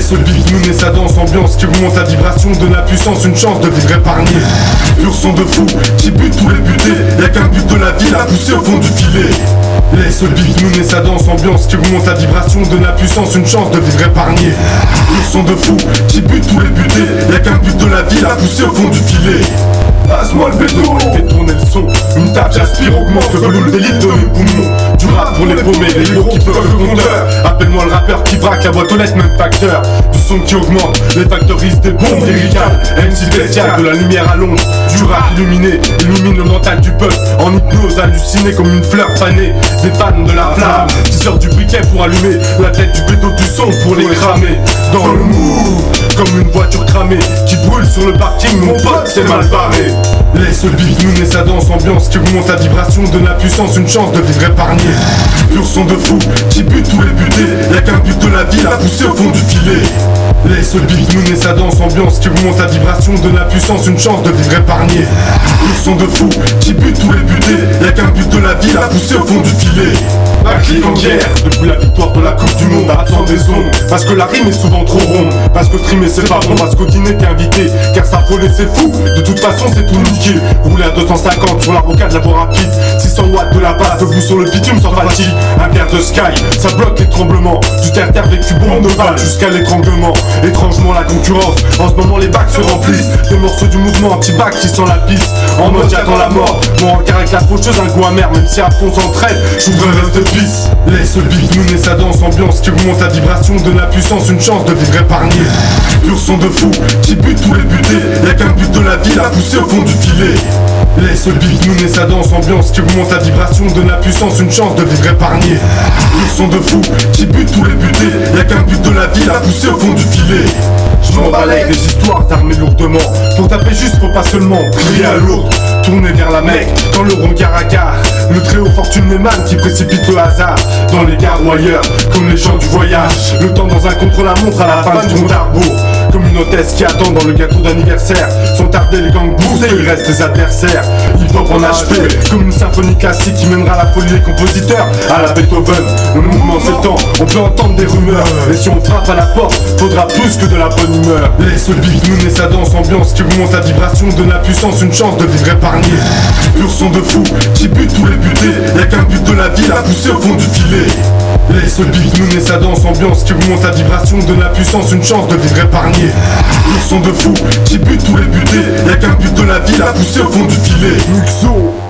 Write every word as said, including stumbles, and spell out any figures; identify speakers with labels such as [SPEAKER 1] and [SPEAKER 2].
[SPEAKER 1] Laisse le beat mener sa danse, ambiance qui remonte à vibration, donne la puissance, une chance de vivre épargné. Pur son de fou, qui bute tous les butés, y'a qu'un but de la vie, la pousser au fond du filet. Laisse le beat mener sa danse, ambiance qui remonte à vibration, donne la puissance, une chance de vivre épargné. Pur son de fou, qui bute tous les butés, y'a qu'un but de la vie, la pousser au fond du filet. Passe-moi le béton, et fais tourner le son. Une table j'aspire, augmente le volume des litres de mes poumons. Du rap pour les paumés, les héros qui peuvent le compteur. Appelle-moi le rappeur qui braque la boîte aux lettres, même facteur. Du son qui augmente, les factorisent des bombes lyriques. M C bestial, de la lumière à l'ombre. Du rap illuminé, illumine le mental du peuple. En hypnose, halluciné comme une fleur fanée. Des fans de la flamme, qui sortent du briquet pour allumer la tête du béton du son pour les cramer. Dans le mou, comme une voiture cramée qui brûle sur le parking, mon pote c'est mal barré. Laisse le beat mener sa danse, ambiance qui remonte à vibration, donne la puissance, une chance de vivre épargné. Pur son de fou, qui bute tous les butés, y'a qu'un but de la vie, la pousser au fond du filet. Laisse le beat mener sa danse, ambiance qui remonte à vibration, donne la puissance, une chance de vivre épargné. Pur son de fou, qui bute tous les butés, y'a qu'un but de la vie, la pousser au fond du filet. Ma clique en guerre, depuis la victoire de la Coupe du Monde, absent des ondes, parce que la rime est souvent trop ronde, parce que trimer c'est pas bon, parce qu'au dîner t'es invité, car ça frôler c'est fou, de toute façon c'est tout niqué. Rouler à deux cent cinquante sur la rocade, la voie rapide, six cents watts de la base, debout sur le bitume sans fatigue. Un verre de sky, ça bloque les tremblements, du terre-terre vécu bombe de balle jusqu'à l'étranglement. Étrangement la concurrence, en ce moment les bacs se remplissent, des morceaux du mouvement anti-bac qui sent la piste. En mode j'attends la mort, mon regard avec la faucheuse, un goût amer, même si à fond s'entraide, j'ouvre un reste de pisse. Laisse le beat mener sa danse, ambiance qui remonte à vibration, donne la puissance, une chance de vivre épargné. Pur son de fou, qui bute tous les butés, y'a qu'un but de la vie, la pousser au fond du filet. Laisse le beat mener sa danse, ambiance qui remonte à vibration, donne la puissance, une chance de vivre épargné. Pur son de fou, qui bute tous les butés, y'a qu'un but de la vie, la pousser au fond du filet. Je m'en balaye des histoires d'armer lourdement, pour taper juste, faut pas seulement crier à l'autre. Tourner vers la Mecque, dans le rond quart à quart. Le très haut fortune émane qui précipite le hasard. Dans les gares ou ailleurs, comme les gens du voyage. Le temps dans un contre-la-montre à la fin du compte à rebours. Comme une hôtesse qui attend dans le gâteau d'anniversaire. Sont tardés les gangs bourrés, il reste des adversaires. Hip-hop en H P, comme une symphonie classique qui mènera la folie des compositeurs. À la Beethoven, le mouvement s'étend, on peut entendre des rumeurs. Et si on frappe à la porte, faudra plus que de la bonne humeur. Laisse le beat mener sa danse, ambiance qui remonte à vibration, donne la puissance, une chance de vivre épargné. Pur son de fou, qui bute tous les butés, y'a qu'un but de la vie, la pousser au fond du filet. Laisse le beat mener sa danse, ambiance qui remonte à vibration, donne la puissance, une chance de vivre épargné. Pur son de fou, qui bute tous les butés, y'a qu'un but de la vie, la pousser au fond du filet. Muxo.